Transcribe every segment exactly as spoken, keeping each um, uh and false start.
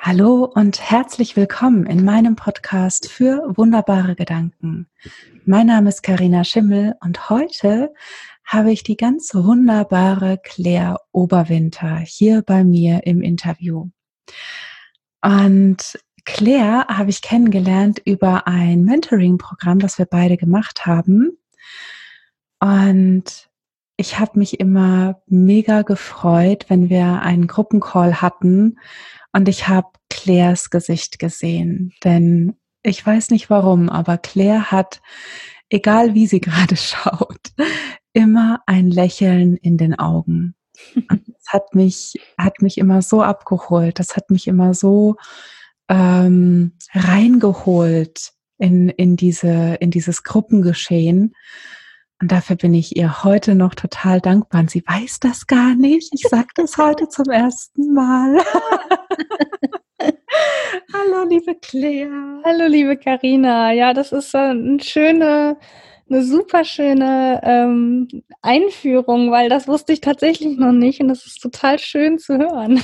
Hallo und herzlich willkommen in meinem Podcast für wunderbare Gedanken. Mein Name ist Carina Schimmel und heute habe ich die ganz wunderbare Claire Oberwinter hier bei mir im Interview. Und Claire habe ich kennengelernt über ein Mentoring-Programm, das wir beide gemacht haben. Und ich habe mich immer mega gefreut, wenn wir einen Gruppencall hatten und ich habe Claires Gesicht gesehen. Denn ich weiß nicht warum, aber Claire hat, egal wie sie gerade schaut, immer ein Lächeln in den Augen. Und das hat mich, hat mich immer so abgeholt. Das hat mich immer so ähm, reingeholt in, in diese, in dieses Gruppengeschehen. Und dafür bin ich ihr heute noch total dankbar. Und sie weiß das gar nicht. Ich sage das heute zum ersten Mal. Hallo, liebe Claire. Hallo, liebe Carina. Ja, das ist äh, eine schöne, eine super schöne ähm, Einführung, weil das wusste ich tatsächlich noch nicht und das ist total schön zu hören.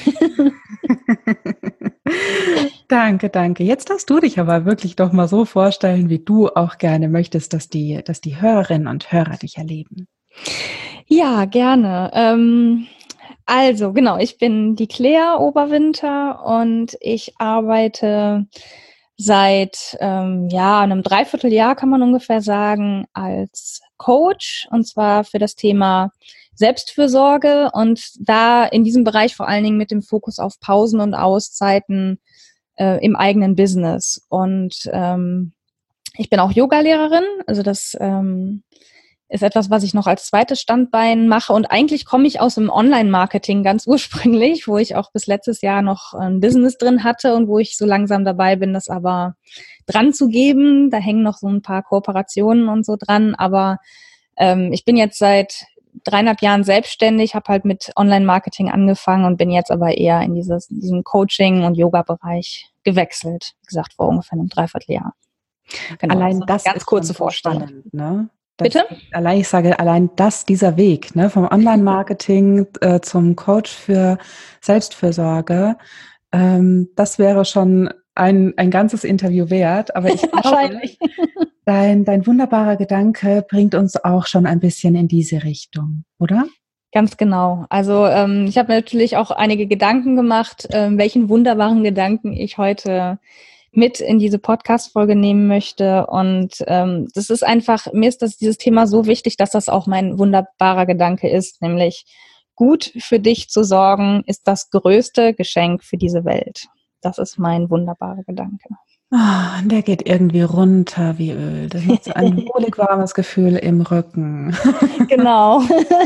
Danke, danke. Jetzt darfst du dich aber wirklich doch mal so vorstellen, wie du auch gerne möchtest, dass die, dass die Hörerinnen und Hörer dich erleben. Ja, gerne. Ähm, also, genau, ich bin die Claire Oberwinter und ich arbeite seit ähm, ja, einem Dreivierteljahr, kann man ungefähr sagen, als Coach, und zwar für das Thema Selbstfürsorge und da in diesem Bereich vor allen Dingen mit dem Fokus auf Pausen und Auszeiten äh, im eigenen Business. Und ähm, ich bin auch Yogalehrerin, also das ähm, ist etwas, was ich noch als zweites Standbein mache. Und eigentlich komme ich aus dem Online-Marketing ganz ursprünglich, wo ich auch bis letztes Jahr noch ein Business drin hatte und wo ich so langsam dabei bin, das aber dran zu geben. Da hängen noch so ein paar Kooperationen und so dran. Aber ähm, ich bin jetzt seit dreieinhalb Jahren selbstständig, habe halt mit Online-Marketing angefangen und bin jetzt aber eher in dieses, diesen Coaching- und Yoga-Bereich gewechselt. Wie gesagt, vor ungefähr einem Dreivierteljahr. Genau, allein so das ganz ist kurze schon so Vorstellung. spannend, ne? Das, Bitte? allein, ich sage, allein das, dieser Weg, ne, vom Online-Marketing äh, zum Coach für Selbstfürsorge, ähm, das wäre schon ein, ein ganzes Interview wert. Aber ich glaube, dein, dein wunderbarer Gedanke bringt uns auch schon ein bisschen in diese Richtung, oder? Ganz genau. Also ähm, ich habe natürlich auch einige Gedanken gemacht, ähm, welchen wunderbaren Gedanken ich heute mit in diese Podcast-Folge nehmen möchte. Und ähm, das ist einfach, mir ist das dieses Thema so wichtig, dass das auch mein wunderbarer Gedanke ist, nämlich gut für dich zu sorgen, ist das größte Geschenk für diese Welt. Das ist mein wunderbarer Gedanke. Ah, der geht irgendwie runter wie Öl. Das macht so ein wohlig warmes Gefühl im Rücken. Genau.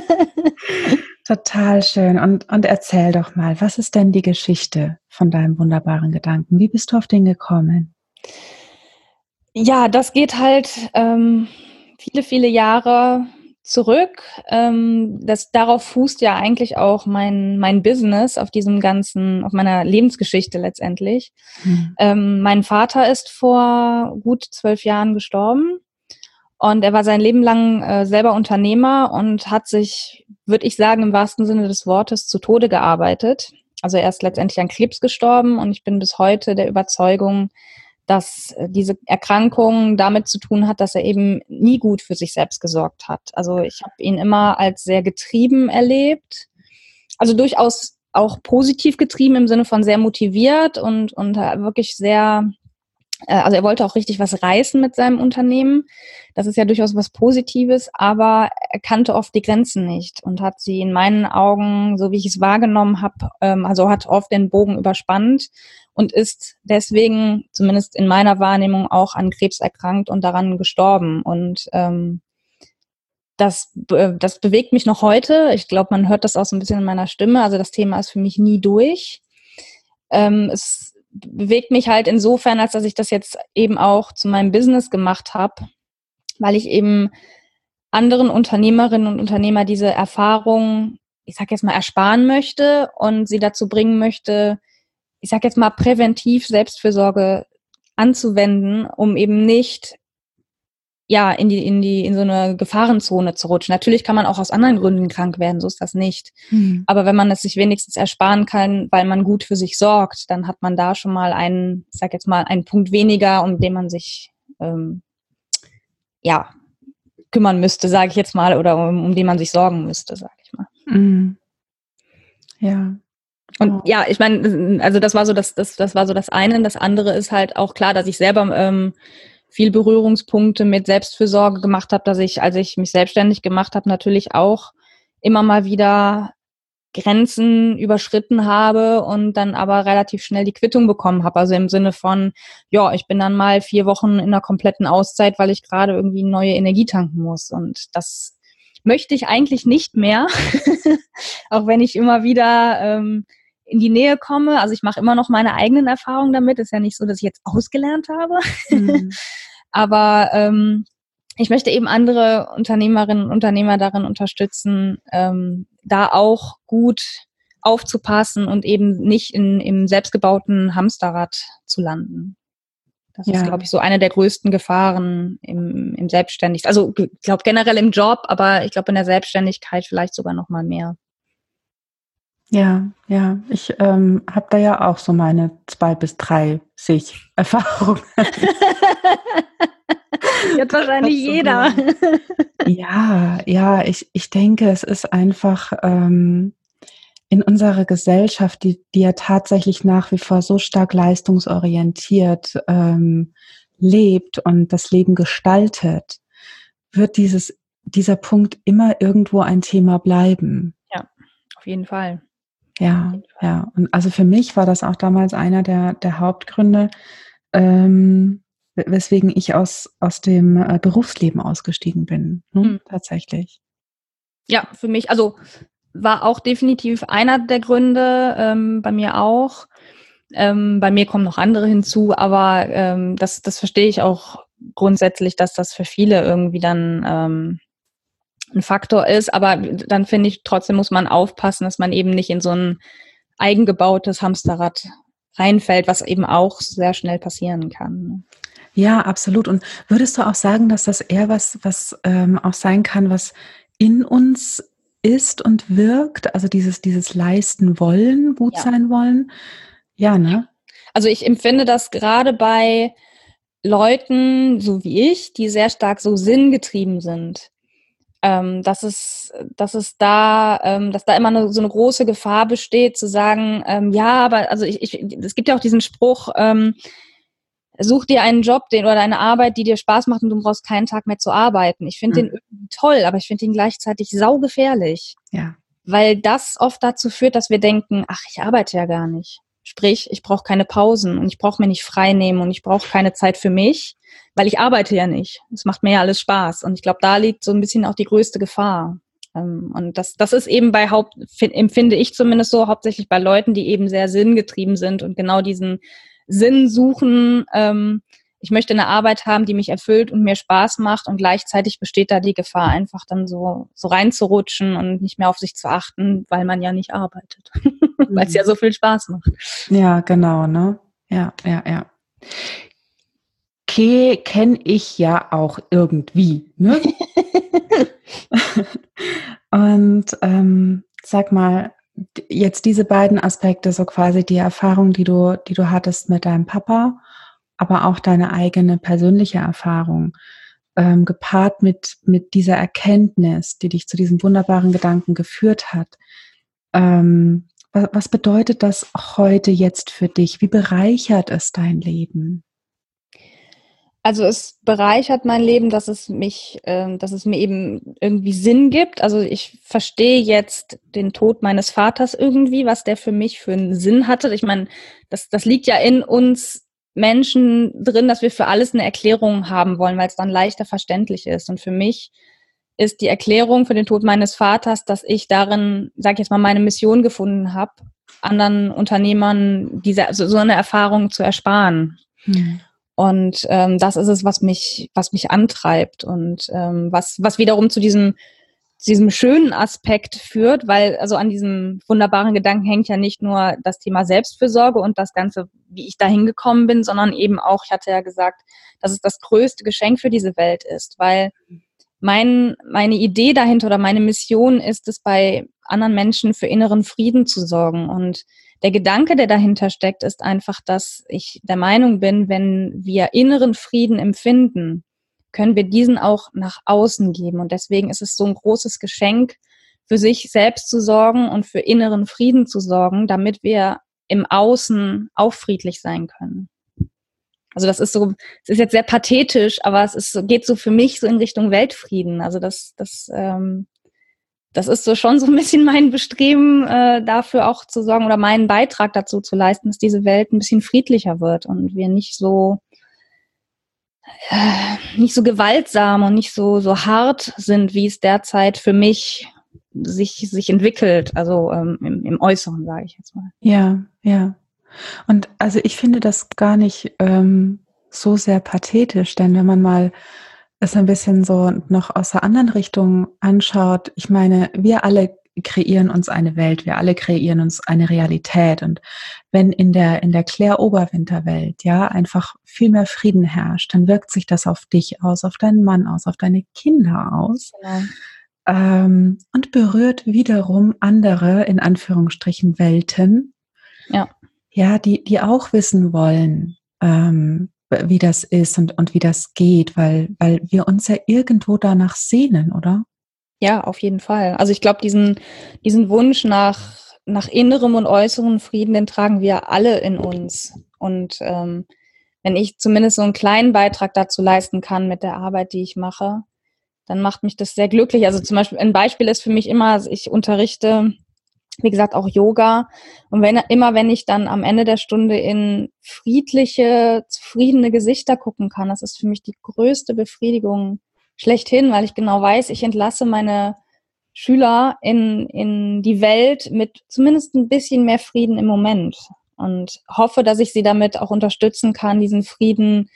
Total schön. Und, und erzähl doch mal, was ist denn die Geschichte von deinem wunderbaren Gedanken? Wie bist du auf den gekommen? Ja, das geht halt ähm, viele, viele Jahre zurück. Ähm, das, darauf fußt ja eigentlich auch mein, mein Business, auf diesem ganzen, auf meiner Lebensgeschichte letztendlich. Hm. Ähm, mein Vater ist vor gut zwölf Jahren gestorben und er war sein Leben lang äh, selber Unternehmer und hat sich, würde ich sagen, im wahrsten Sinne des Wortes zu Tode gearbeitet. Also er ist letztendlich an Krebs gestorben und ich bin bis heute der Überzeugung, dass diese Erkrankung damit zu tun hat, dass er eben nie gut für sich selbst gesorgt hat. Also ich habe ihn immer als sehr getrieben erlebt, also durchaus auch positiv getrieben im Sinne von sehr motiviert und, und wirklich sehr, also er wollte auch richtig was reißen mit seinem Unternehmen. Das ist ja durchaus was Positives, aber er kannte oft die Grenzen nicht und hat sie in meinen Augen, so wie ich es wahrgenommen habe, also hat oft den Bogen überspannt und ist deswegen, zumindest in meiner Wahrnehmung, auch an Krebs erkrankt und daran gestorben. Und ähm, das, das bewegt mich noch heute. Ich glaube, man hört das auch so ein bisschen in meiner Stimme. Also das Thema ist für mich nie durch. Ähm, es bewegt mich halt insofern, als dass ich das jetzt eben auch zu meinem Business gemacht habe, weil ich eben anderen Unternehmerinnen und Unternehmer diese Erfahrung, ich sag jetzt mal, ersparen möchte und sie dazu bringen möchte, ich sag jetzt mal, präventiv Selbstfürsorge anzuwenden, um eben nicht ja, in die, in die, in so eine Gefahrenzone zu rutschen. Natürlich kann man auch aus anderen Gründen krank werden, so ist das nicht. Mhm. Aber wenn man es sich wenigstens ersparen kann, weil man gut für sich sorgt, dann hat man da schon mal einen, ich sag jetzt mal, einen Punkt weniger, um den man sich, ähm, ja, kümmern müsste, sage ich jetzt mal, oder um, um den man sich sorgen müsste, sage ich mal. Mhm. Ja. Und oh. ja, ich meine, also das war so das, das, das war so das eine. Das andere ist halt auch klar, dass ich selber ähm, viel Berührungspunkte mit Selbstfürsorge gemacht habe, dass ich, als ich mich selbstständig gemacht habe, natürlich auch immer mal wieder Grenzen überschritten habe und dann aber relativ schnell die Quittung bekommen habe. Also im Sinne von, ja, ich bin dann mal vier Wochen in einer kompletten Auszeit, weil ich gerade irgendwie neue Energie tanken muss. Und das möchte ich eigentlich nicht mehr, auch wenn ich immer wieder ähm, in die Nähe komme. Also ich mache immer noch meine eigenen Erfahrungen damit. Ist ja nicht so, dass ich jetzt ausgelernt habe. Mhm. Aber ähm, ich möchte eben andere Unternehmerinnen und Unternehmer darin unterstützen, ähm, da auch gut aufzupassen und eben nicht in, im selbstgebauten Hamsterrad zu landen. Das ja. ist, glaube ich, so eine der größten Gefahren im, im Selbstständigkeit. Also ich glaube generell im Job, aber ich glaube in der Selbstständigkeit vielleicht sogar noch mal mehr. Ja, ja, ich ähm, habe da ja auch so meine zwei bis drei Sich-Erfahrungen. Jetzt wahrscheinlich jeder. Ja, ja, ich, ich denke, es ist einfach ähm, in unserer Gesellschaft, die, die ja tatsächlich nach wie vor so stark leistungsorientiert ähm, lebt und das Leben gestaltet, wird dieses, dieser Punkt immer irgendwo ein Thema bleiben. Ja, auf jeden Fall. Ja, ja. Und also für mich war das auch damals einer der, der Hauptgründe, ähm, weswegen ich aus, aus dem äh, Berufsleben ausgestiegen bin, ne? Hm. Tatsächlich. Ja, für mich, also war auch definitiv einer der Gründe, ähm, bei mir auch. Ähm, bei mir kommen noch andere hinzu, aber ähm, das, das verstehe ich auch grundsätzlich, dass das für viele irgendwie dann ähm, ein Faktor ist. Aber dann finde ich, trotzdem muss man aufpassen, dass man eben nicht in so ein eigengebautes Hamsterrad reinfällt, was eben auch sehr schnell passieren kann. Ja, absolut. Und würdest du auch sagen, dass das eher was, was ähm, auch sein kann, was in uns ist und wirkt? Also dieses, dieses leisten wollen, gut ja. sein wollen? Ja, ne? Also ich empfinde das gerade bei Leuten, so wie ich, die sehr stark so sinngetrieben sind. Ähm, dass es, dass es da, ähm, dass da immer eine, so eine große Gefahr besteht, zu sagen, ähm, ja, aber also ich, ich, es gibt ja auch diesen Spruch, ähm, such dir einen Job, den oder eine Arbeit, die dir Spaß macht und du brauchst keinen Tag mehr zu arbeiten. Ich finde mhm. den irgendwie toll, aber ich finde ihn gleichzeitig saugefährlich. Ja. Weil das oft dazu führt, dass wir denken, ach, ich arbeite ja gar nicht. Sprich, ich brauche keine Pausen und ich brauche mir nicht frei nehmen und ich brauche keine Zeit für mich, weil ich arbeite ja nicht. Es macht mir ja alles Spaß. Und ich glaube, da liegt so ein bisschen auch die größte Gefahr. Und das, das ist eben bei Haupt, empfinde ich zumindest so, hauptsächlich bei Leuten, die eben sehr sinngetrieben sind und genau diesen Sinn suchen. Ähm, ich möchte eine Arbeit haben, die mich erfüllt und mir Spaß macht und gleichzeitig besteht da die Gefahr, einfach dann so, so reinzurutschen und nicht mehr auf sich zu achten, weil man ja nicht arbeitet. Weil es ja so viel Spaß macht. Ja, genau, ne? Ja, ja, ja. Okay, kenne ich ja auch irgendwie, ne? Und ähm, sag mal, jetzt diese beiden Aspekte, so quasi die Erfahrung, die du, die du hattest mit deinem Papa, aber auch deine eigene persönliche Erfahrung, ähm, gepaart mit, mit dieser Erkenntnis, die dich zu diesem wunderbaren Gedanken geführt hat. Ähm, was, was bedeutet das heute jetzt für dich? Wie bereichert es dein Leben? Also es bereichert mein Leben, dass es mich, äh, dass es mir eben irgendwie Sinn gibt. Also ich verstehe jetzt den Tod meines Vaters irgendwie, was der für mich für einen Sinn hatte. Ich meine, das, das liegt ja in uns Menschen drin, dass wir für alles eine Erklärung haben wollen, weil es dann leichter verständlich ist. Und für mich ist die Erklärung für den Tod meines Vaters, dass ich darin, sag ich jetzt mal, meine Mission gefunden habe, anderen Unternehmern diese, also so eine Erfahrung zu ersparen. Hm. Und ähm, das ist es, was mich, was mich antreibt und ähm, was, was wiederum zu diesem, zu diesem schönen Aspekt führt, weil also an diesem wunderbaren Gedanken hängt ja nicht nur das Thema Selbstfürsorge und das Ganze, wie ich da hingekommen bin, sondern eben auch, ich hatte ja gesagt, dass es das größte Geschenk für diese Welt ist, weil mein, meine Idee dahinter oder meine Mission ist es, bei anderen Menschen für inneren Frieden zu sorgen. Und der Gedanke, der dahinter steckt, ist einfach, dass ich der Meinung bin, wenn wir inneren Frieden empfinden, können wir diesen auch nach außen geben. Und deswegen ist es so ein großes Geschenk, für sich selbst zu sorgen und für inneren Frieden zu sorgen, damit wir im Außen auch friedlich sein können. Also das ist so, es ist jetzt sehr pathetisch, aber es ist so, geht so für mich so in Richtung Weltfrieden. Also das, das, ähm, das ist so schon so ein bisschen mein Bestreben, äh, dafür auch zu sorgen oder meinen Beitrag dazu zu leisten, dass diese Welt ein bisschen friedlicher wird und wir nicht so äh, nicht so gewaltsam und nicht so so hart sind, wie es derzeit für mich sich sich entwickelt. Also ähm, im, im Äußeren, sage ich jetzt mal. Ja, ja. Und also ich finde das gar nicht ähm, so sehr pathetisch, denn wenn man mal es ein bisschen so noch aus der anderen Richtung anschaut, ich meine, wir alle kreieren uns eine Welt, wir alle kreieren uns eine Realität. Und wenn in der in der Claire-Oberwinter-Welt ja einfach viel mehr Frieden herrscht, dann wirkt sich das auf dich aus, auf deinen Mann aus, auf deine Kinder aus. Genau. Ähm, und berührt wiederum andere, in Anführungsstrichen, Welten, Ja. ja, die, die auch wissen wollen, ähm, wie das ist und, und wie das geht, weil, weil wir uns ja irgendwo danach sehnen, oder? Ja, auf jeden Fall. Also ich glaube, diesen, diesen Wunsch nach, nach innerem und äußerem Frieden, den tragen wir alle in uns. Und ähm, wenn ich zumindest so einen kleinen Beitrag dazu leisten kann mit der Arbeit, die ich mache, dann macht mich das sehr glücklich. Also zum Beispiel ein Beispiel ist für mich immer, ich unterrichte, wie gesagt, auch Yoga. Und wenn, immer wenn ich dann am Ende der Stunde in friedliche, zufriedene Gesichter gucken kann, das ist für mich die größte Befriedigung schlechthin, weil ich genau weiß, ich entlasse meine Schüler in, in die Welt mit zumindest ein bisschen mehr Frieden im Moment und hoffe, dass ich sie damit auch unterstützen kann, diesen Frieden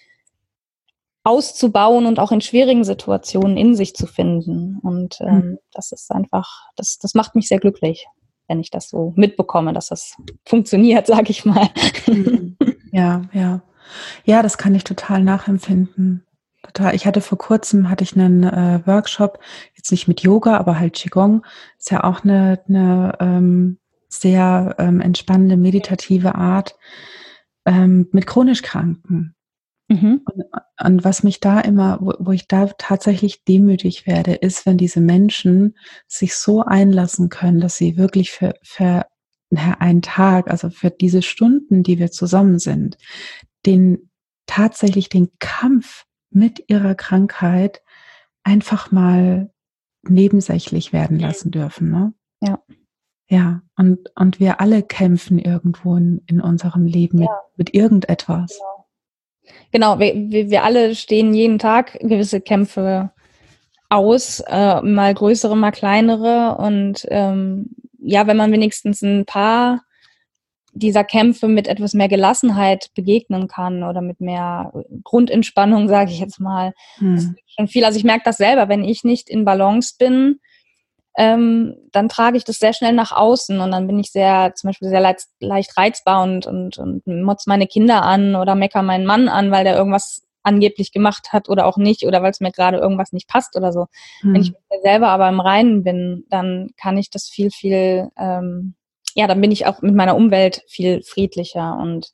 auszubauen und auch in schwierigen Situationen in sich zu finden. Und ähm, mhm. das ist einfach, das, das macht mich sehr glücklich, wenn ich das so mitbekomme, dass das funktioniert, sage ich mal. Mhm. Ja, ja. Ja, das kann ich total nachempfinden. Total. Ich hatte vor kurzem, hatte ich einen äh, Workshop, jetzt nicht mit Yoga, aber halt Qigong. Ist ja auch eine, eine ähm, sehr ähm, entspannende, meditative Art ähm, mit chronisch Kranken. Mhm. Und, und was mich da immer, wo, wo ich da tatsächlich demütig werde, ist, wenn diese Menschen sich so einlassen können, dass sie wirklich für, für einen Tag, also für diese Stunden, die wir zusammen sind, den tatsächlich den Kampf mit ihrer Krankheit einfach mal nebensächlich werden lassen dürfen, ne? Ja. Ja, und, und wir alle kämpfen irgendwo in, in unserem Leben mit, ja. mit irgendetwas. Genau, genau wir, wir, wir alle stehen jeden Tag gewisse Kämpfe aus, äh, mal größere, mal kleinere. Und ähm, ja, wenn man wenigstens ein paar dieser Kämpfe mit etwas mehr Gelassenheit begegnen kann oder mit mehr Grundentspannung, sage ich jetzt mal. Hm. Das ist schon viel. Also ich merke das selber, wenn ich nicht in Balance bin, ähm, dann trage ich das sehr schnell nach außen und dann bin ich sehr, zum Beispiel sehr leicht, leicht reizbar und, und, und motz meine Kinder an oder mecker meinen Mann an, weil der irgendwas angeblich gemacht hat oder auch nicht oder weil es mir gerade irgendwas nicht passt oder so. Hm. Wenn ich mit mir selber aber im Reinen bin, dann kann ich das viel, viel ähm, ja, dann bin ich auch mit meiner Umwelt viel friedlicher und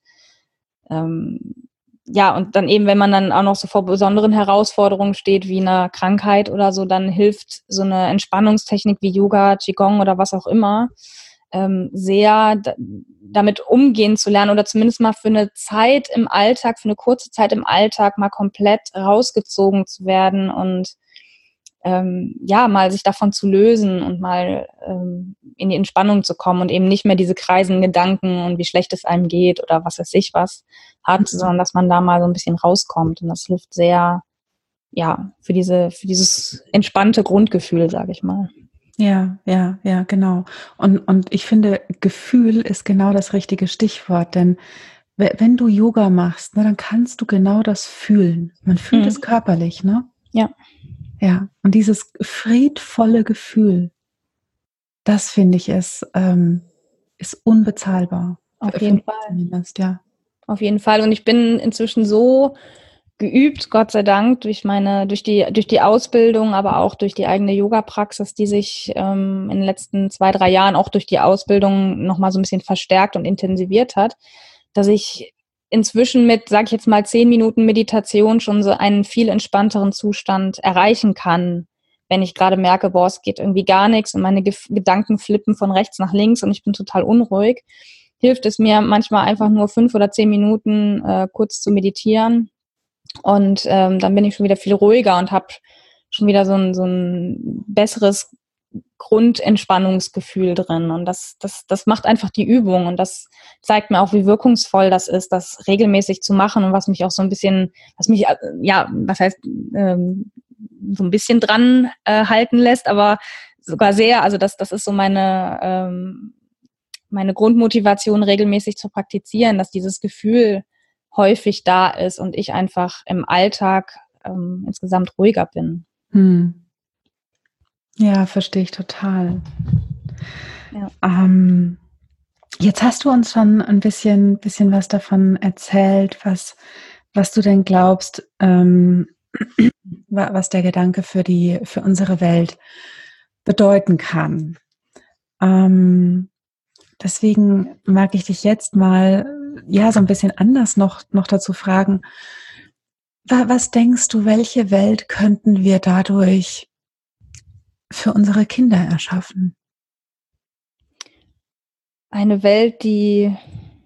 ähm, ja, und dann eben, wenn man dann auch noch so vor besonderen Herausforderungen steht, wie einer Krankheit oder so, dann hilft so eine Entspannungstechnik wie Yoga, Qigong oder was auch immer ähm, sehr d- damit umgehen zu lernen oder zumindest mal für eine Zeit im Alltag, für eine kurze Zeit im Alltag mal komplett rausgezogen zu werden und Ähm, ja, mal sich davon zu lösen und mal ähm, in die Entspannung zu kommen und eben nicht mehr diese kreisenden Gedanken und wie schlecht es einem geht oder was weiß ich was hat, mhm. sondern dass man da mal so ein bisschen rauskommt. Und das hilft sehr, ja, für diese, für dieses entspannte Grundgefühl, sage ich mal. Ja, ja, ja, genau. Und, und ich finde, Gefühl ist genau das richtige Stichwort, denn wenn du Yoga machst, ne, dann kannst du genau das fühlen. Man fühlt mhm. es körperlich, ne? Ja. Ja, und dieses friedvolle Gefühl, das finde ich ist, ähm, ist unbezahlbar. Auf Für, für jeden mich Fall. zumindest, ja. Auf jeden Fall. Und ich bin inzwischen so geübt, Gott sei Dank, durch meine, durch die, durch die Ausbildung, aber auch durch die eigene Yoga-Praxis, die sich ähm, in den letzten zwei, drei Jahren auch durch die Ausbildung nochmal so ein bisschen verstärkt und intensiviert hat, dass ich inzwischen mit, sag ich jetzt mal, zehn Minuten Meditation schon so einen viel entspannteren Zustand erreichen kann, wenn ich gerade merke, boah, es geht irgendwie gar nichts und meine Ge- Gedanken flippen von rechts nach links und ich bin total unruhig, hilft es mir manchmal einfach nur fünf oder zehn Minuten äh, kurz zu meditieren. Und ähm, dann bin ich schon wieder viel ruhiger und habe schon wieder so ein, so ein besseres Grundentspannungsgefühl drin. Und das, das, das macht einfach die Übung. Und das zeigt mir auch, wie wirkungsvoll das ist, das regelmäßig zu machen und was mich auch so ein bisschen, was mich, äh, ja, was heißt, ähm, so ein bisschen dran äh, halten lässt, aber sogar sehr, also das, das ist so meine, ähm, meine Grundmotivation, regelmäßig zu praktizieren, dass dieses Gefühl häufig da ist und ich einfach im Alltag ähm, insgesamt ruhiger bin. Hm. Ja, verstehe ich total. Ja. Ähm, jetzt hast du uns schon ein bisschen, bisschen was davon erzählt, was, was du denn glaubst, ähm, was der Gedanke für die, für unsere Welt bedeuten kann. Ähm, deswegen mag ich dich jetzt mal, ja, so ein bisschen anders noch, noch dazu fragen. Was denkst du, welche Welt könnten wir dadurch für unsere Kinder erschaffen? Eine Welt, die,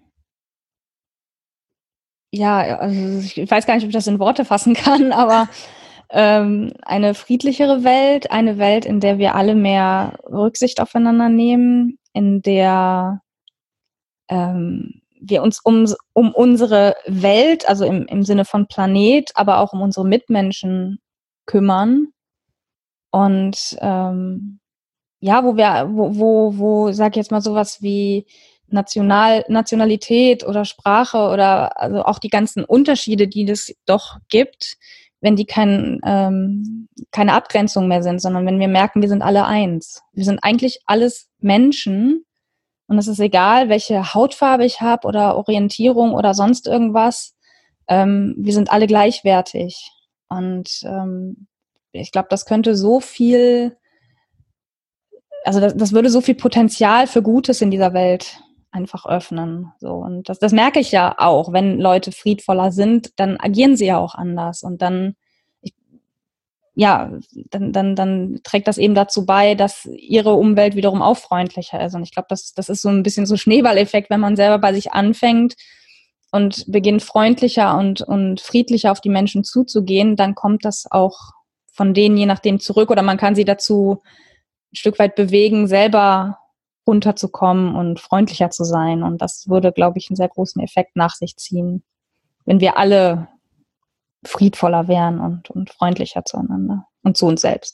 ja, also ich weiß gar nicht, ob ich das in Worte fassen kann, aber ähm, eine friedlichere Welt, eine Welt, in der wir alle mehr Rücksicht aufeinander nehmen, in der ähm, wir uns um, um unsere Welt, also im, im Sinne von Planet, aber auch um unsere Mitmenschen kümmern. Und ähm, ja, wo wir, wo, wo, wo, sag ich jetzt mal, sowas wie National, Nationalität oder Sprache oder also auch die ganzen Unterschiede, die es doch gibt, wenn die kein, ähm, keine Abgrenzung mehr sind, sondern wenn wir merken, wir sind alle eins. Wir sind eigentlich alles Menschen und es ist egal, welche Hautfarbe ich habe oder Orientierung oder sonst irgendwas. Ähm, wir sind alle gleichwertig. Und ähm, ich glaube, das könnte so viel, also das, das würde so viel Potenzial für Gutes in dieser Welt einfach öffnen. So. Und das, das merke ich ja auch, wenn Leute friedvoller sind, dann agieren sie ja auch anders. Und dann, ich, ja, dann, dann, dann trägt das eben dazu bei, dass ihre Umwelt wiederum auch freundlicher ist. Und ich glaube, das, das ist so ein bisschen so Schneeballeffekt, wenn man selber bei sich anfängt und beginnt freundlicher und, und friedlicher auf die Menschen zuzugehen, dann kommt das auch von denen je nachdem zurück oder man kann sie dazu ein Stück weit bewegen, selber runterzukommen und freundlicher zu sein. Und das würde, glaube ich, einen sehr großen Effekt nach sich ziehen, wenn wir alle friedvoller wären und, und freundlicher zueinander und zu uns selbst.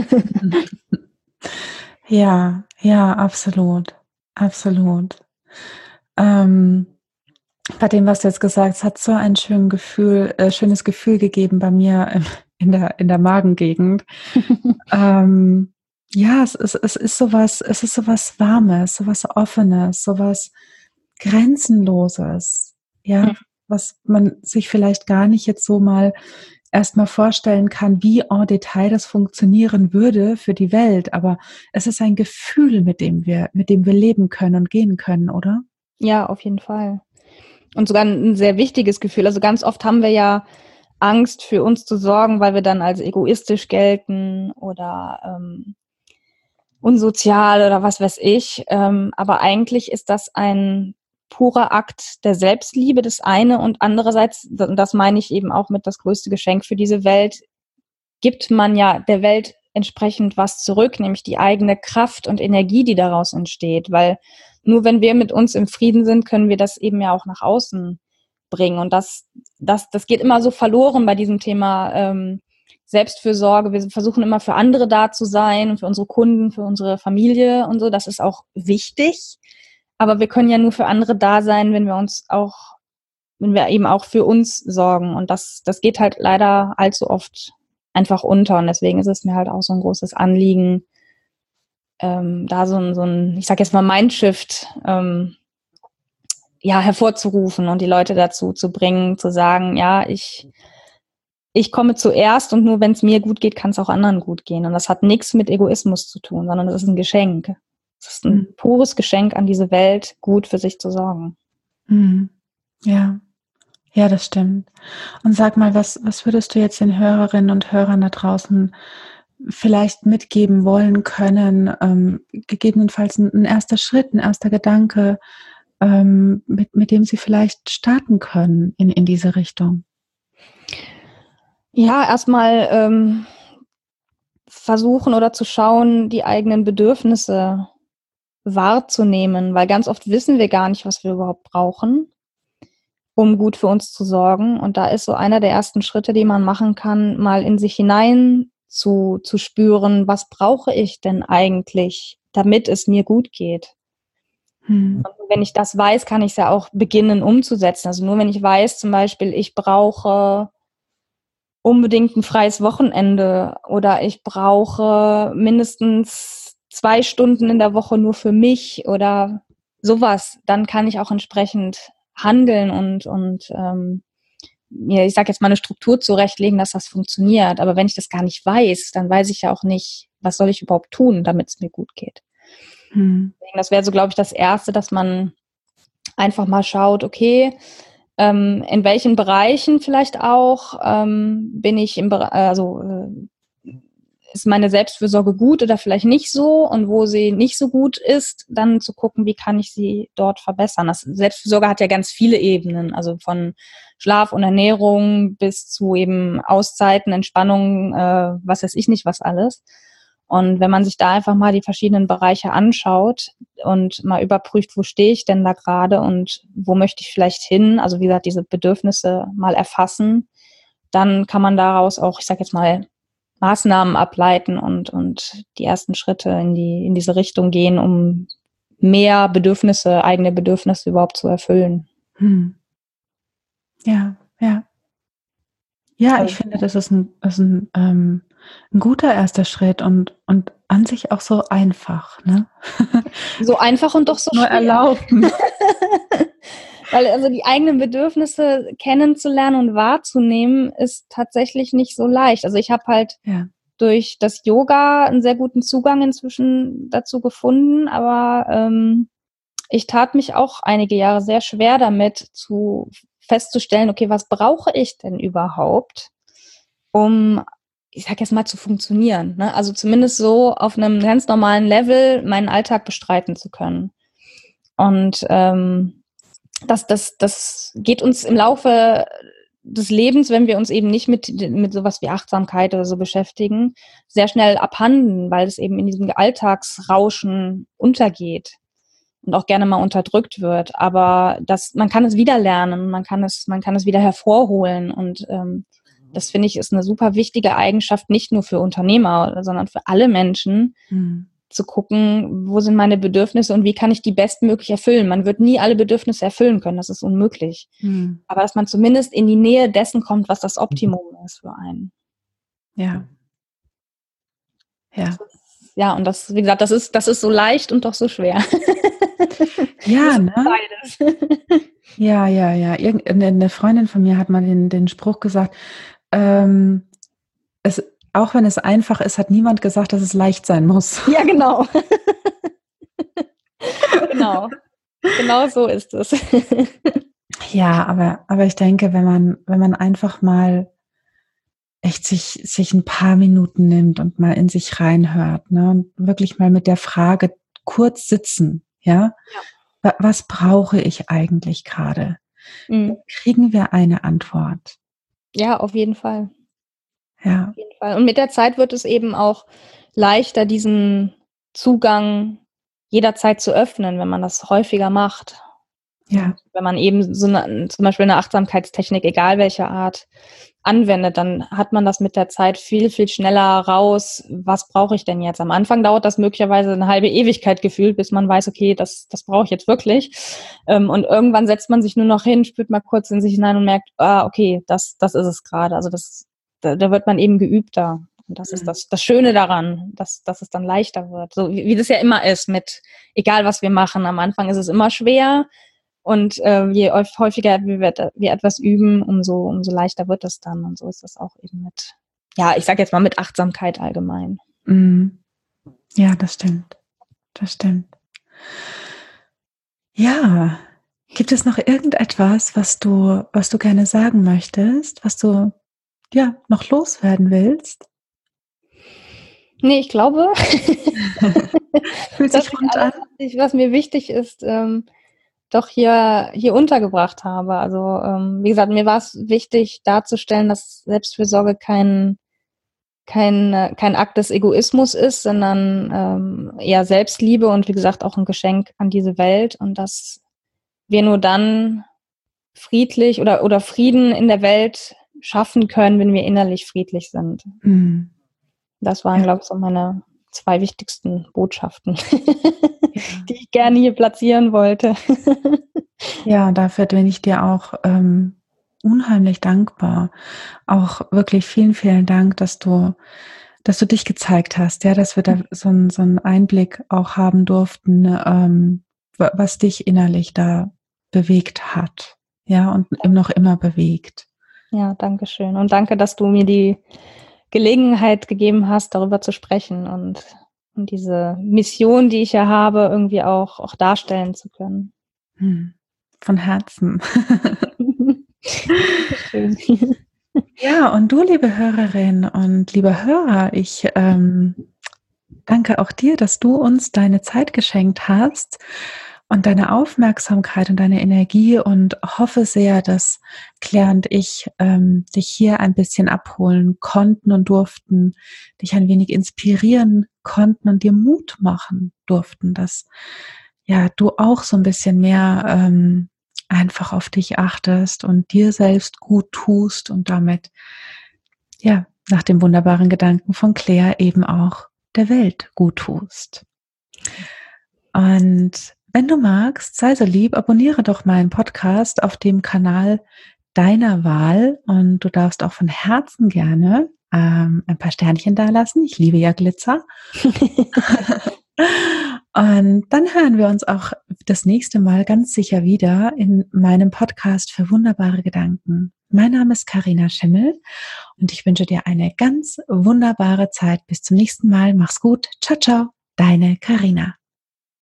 Ja, ja, absolut, absolut. Ähm, bei dem, was du jetzt gesagt hast, hat so ein schön Gefühl, äh, schönes Gefühl gegeben bei mir in der, in der Magengegend. ähm, ja, es ist, es ist sowas, es ist sowas Warmes, sowas Offenes, sowas Grenzenloses. Ja, was man sich vielleicht gar nicht jetzt so mal erstmal vorstellen kann, wie en Detail das funktionieren würde für die Welt. Aber es ist ein Gefühl, mit dem wir, mit dem wir leben können und gehen können, oder? Ja, auf jeden Fall. Und sogar ein sehr wichtiges Gefühl. Also ganz oft haben wir ja Angst, für uns zu sorgen, weil wir dann als egoistisch gelten oder ähm, unsozial oder was weiß ich. Ähm, aber eigentlich ist das ein purer Akt der Selbstliebe, das eine. Und andererseits, und das meine ich eben auch mit das größte Geschenk für diese Welt, gibt man ja der Welt entsprechend was zurück, nämlich die eigene Kraft und Energie, die daraus entsteht. Weil nur wenn wir mit uns im Frieden sind, können wir das eben ja auch nach außen bringen. Und das, das, das geht immer so verloren bei diesem Thema ähm, Selbstfürsorge. Wir versuchen immer für andere da zu sein, für unsere Kunden, für unsere Familie und so. Das ist auch wichtig. Aber wir können ja nur für andere da sein, wenn wir uns auch, wenn wir eben auch für uns sorgen. Und das, das geht halt leider allzu oft einfach unter. Und deswegen ist es mir halt auch so ein großes Anliegen, ähm, da so ein, so ein, ich sag jetzt mal Mindshift, ähm, ja, hervorzurufen und die Leute dazu zu bringen, zu sagen, ja, ich, ich komme zuerst und nur wenn es mir gut geht, kann es auch anderen gut gehen. Und das hat nichts mit Egoismus zu tun, sondern das ist ein Geschenk. Es ist ein Mhm. pures Geschenk an diese Welt, gut für sich zu sorgen. Mhm. Ja, ja, das stimmt. Und sag mal, was, was würdest du jetzt den Hörerinnen und Hörern da draußen vielleicht mitgeben wollen können, ähm, gegebenenfalls ein, ein erster Schritt, ein erster Gedanke, ähm, mit, mit dem sie vielleicht starten können in, in diese Richtung? Ja, erstmal ähm, versuchen oder zu schauen, die eigenen Bedürfnisse wahrzunehmen, weil ganz oft wissen wir gar nicht, was wir überhaupt brauchen, um gut für uns zu sorgen. Und da ist so einer der ersten Schritte, die man machen kann, mal in sich hinein zu, zu spüren, was brauche ich denn eigentlich, damit es mir gut geht. Hm. Und wenn ich das weiß, kann ich es ja auch beginnen umzusetzen. Also nur wenn ich weiß, zum Beispiel, ich brauche unbedingt ein freies Wochenende oder ich brauche mindestens zwei Stunden in der Woche nur für mich oder sowas, dann kann ich auch entsprechend handeln und, und ähm, mir, ich sage jetzt mal, eine Struktur zurechtlegen, dass das funktioniert. Aber wenn ich das gar nicht weiß, dann weiß ich ja auch nicht, was soll ich überhaupt tun, damit es mir gut geht. Hm. Das wäre so, glaube ich, das Erste, dass man einfach mal schaut, okay, ähm, in welchen Bereichen vielleicht auch ähm, bin ich im Bereich, also äh, ist meine Selbstfürsorge gut oder vielleicht nicht so, und wo sie nicht so gut ist, dann zu gucken, wie kann ich sie dort verbessern. Das Selbstfürsorge hat ja ganz viele Ebenen, also von Schlaf und Ernährung bis zu eben Auszeiten, Entspannung, äh, was weiß ich nicht, was alles. Und wenn man sich da einfach mal die verschiedenen Bereiche anschaut und mal überprüft, wo stehe ich denn da gerade und wo möchte ich vielleicht hin, also wie gesagt, diese Bedürfnisse mal erfassen, dann kann man daraus auch, ich sage jetzt mal, Maßnahmen ableiten und, und die ersten Schritte in die, in diese Richtung gehen, um mehr Bedürfnisse, eigene Bedürfnisse überhaupt zu erfüllen. Hm. Ja, ja. Ja, ich Also, finde, das ist ein, das ist ein, ähm, ein guter erster Schritt und, und an sich auch so einfach, ne? so einfach und doch so Nur schwer. erlauben. Weil also die eigenen Bedürfnisse kennenzulernen und wahrzunehmen, ist tatsächlich nicht so leicht. Also ich habe halt Ja. durch das Yoga einen sehr guten Zugang inzwischen dazu gefunden, aber ähm, ich tat mich auch einige Jahre sehr schwer damit, zu festzustellen, okay, was brauche ich denn überhaupt, um, ich sag jetzt mal, zu funktionieren, ne? Also zumindest so auf einem ganz normalen Level meinen Alltag bestreiten zu können. Und ähm, das, das, das geht uns im Laufe des Lebens, wenn wir uns eben nicht mit, mit sowas wie Achtsamkeit oder so beschäftigen, sehr schnell abhanden, weil es eben in diesem Alltagsrauschen untergeht und auch gerne mal unterdrückt wird. Aber das, man kann es wieder lernen, man kann es, man kann es wieder hervorholen. Und ähm, das finde ich ist eine super wichtige Eigenschaft, nicht nur für Unternehmer, sondern für alle Menschen, Hm. zu gucken, wo sind meine Bedürfnisse und wie kann ich die bestmöglich erfüllen. Man wird nie alle Bedürfnisse erfüllen können, das ist unmöglich. Hm. Aber dass man zumindest in die Nähe dessen kommt, was das Optimum ist für einen. Ja. Ja. Ja, und das, wie gesagt, das ist, das ist so leicht und doch so schwer. Ja, ne? Beides. Ja, ja, ja. Irgendeine Freundin von mir hat mal den, den Spruch gesagt, ähm, es, auch wenn es einfach ist, hat niemand gesagt, dass es leicht sein muss. Ja, genau. Genau. Genau so ist es. Ja, aber, aber ich denke, wenn man, wenn man einfach mal echt sich, sich ein paar Minuten nimmt und mal in sich reinhört, ne, und wirklich mal mit der Frage kurz sitzen, ja, Ja. Wa- was brauche ich eigentlich gerade? Mhm. Kriegen wir eine Antwort? Ja, auf jeden Fall. Ja, Auf jeden Fall. Und mit der Zeit wird es eben auch leichter, diesen Zugang jederzeit zu öffnen, wenn man das häufiger macht. Und ja, wenn man eben so eine, zum Beispiel eine Achtsamkeitstechnik, egal welcher Art, anwendet, dann hat man das mit der Zeit viel, viel schneller raus. Was brauche ich denn jetzt? Am Anfang dauert das möglicherweise eine halbe Ewigkeit gefühlt, bis man weiß, okay, das, das brauche ich jetzt wirklich. Und irgendwann setzt man sich nur noch hin, spürt mal kurz in sich hinein und merkt, ah, okay, das, das ist es gerade. Also das da, da wird man eben geübter. Und das Mhm. ist das, das Schöne daran, dass, dass es dann leichter wird. So wie, wie das ja immer ist mit, egal was wir machen, am Anfang ist es immer schwer. Und äh, je häufiger wir, wir etwas üben, umso, umso leichter wird es dann. Und so ist das auch eben mit, ja, ich sage jetzt mal mit Achtsamkeit allgemein. Mhm. Ja, das stimmt. Das stimmt. Ja, gibt es noch irgendetwas, was du, was du gerne sagen möchtest, was du ja noch loswerden willst? Nee, ich glaube, Fühlt dass sich ich rund alles, an? was, ich, was mir wichtig ist, ähm, doch hier, hier untergebracht habe. Also ähm, wie gesagt, mir war es wichtig darzustellen, dass Selbstfürsorge kein, kein, äh, kein Akt des Egoismus ist, sondern ähm, eher Selbstliebe und wie gesagt auch ein Geschenk an diese Welt und dass wir nur dann friedlich oder, oder Frieden in der Welt schaffen können, wenn wir innerlich friedlich sind. Mhm. Das waren, Ja. glaube ich, so meine zwei wichtigsten Botschaften, Ja. die ich gerne hier platzieren wollte. Ja, dafür bin ich dir auch ähm, unheimlich dankbar. Auch wirklich vielen, vielen Dank, dass du, dass du dich gezeigt hast, ja, dass wir da so, ein, so einen Einblick auch haben durften, ähm, was dich innerlich da bewegt hat, ja, und eben noch immer bewegt. Ja, danke schön. Und danke, dass du mir die Gelegenheit gegeben hast, darüber zu sprechen und, und diese Mission, die ich ja habe, irgendwie auch, auch darstellen zu können. Hm. Von Herzen. Schön. Ja, und du, liebe Hörerin und liebe Hörer, ich ähm, danke auch dir, dass du uns deine Zeit geschenkt hast und deine Aufmerksamkeit und deine Energie und hoffe sehr, dass Claire und ich ähm, dich hier ein bisschen abholen konnten und durften, dich ein wenig inspirieren konnten und dir Mut machen durften, dass ja du auch so ein bisschen mehr ähm, einfach auf dich achtest und dir selbst gut tust und damit ja nach dem wunderbaren Gedanken von Claire eben auch der Welt gut tust. Und wenn du magst, sei so lieb, abonniere doch meinen Podcast auf dem Kanal deiner Wahl und du darfst auch von Herzen gerne ähm, ein paar Sternchen dalassen. Ich liebe ja Glitzer. Und dann hören wir uns auch das nächste Mal ganz sicher wieder in meinem Podcast für wunderbare Gedanken. Mein Name ist Carina Schimmel und ich wünsche dir eine ganz wunderbare Zeit. Bis zum nächsten Mal. Mach's gut. Ciao, ciao. Deine Carina.